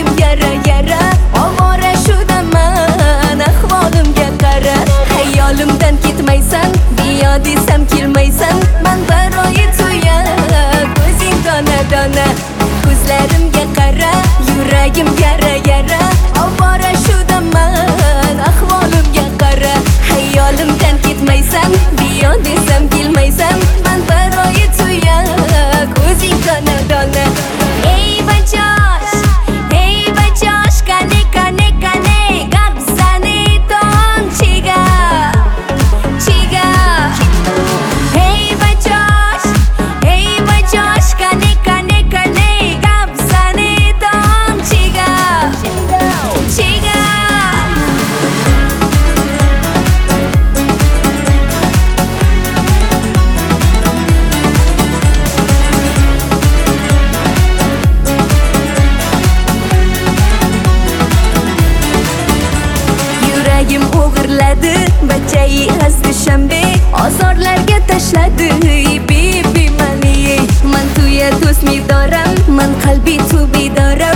Yuragim yara yara ovora shudaman ahvolimga qara Hayolimdan ketmaysan biyo desam kelmaysan man baroyi to'ya ko'zing dona dona ko'zlarimga qara yuragim yara yara ovora shudaman ahvolimga qara Hayolimdan ketmaysan biyo desam kelmaysan man baroyi to'ya ko'zing dona dona Ey bajosh kane kane kane gap zani ton chiga Hey bajosh kane kane kane gap zani ton chiga Yuragim o'g'irladi bachai az dushanbe ozorlarga tashladi bibi mani man tuya do'st midoram man qalbi tu bidoram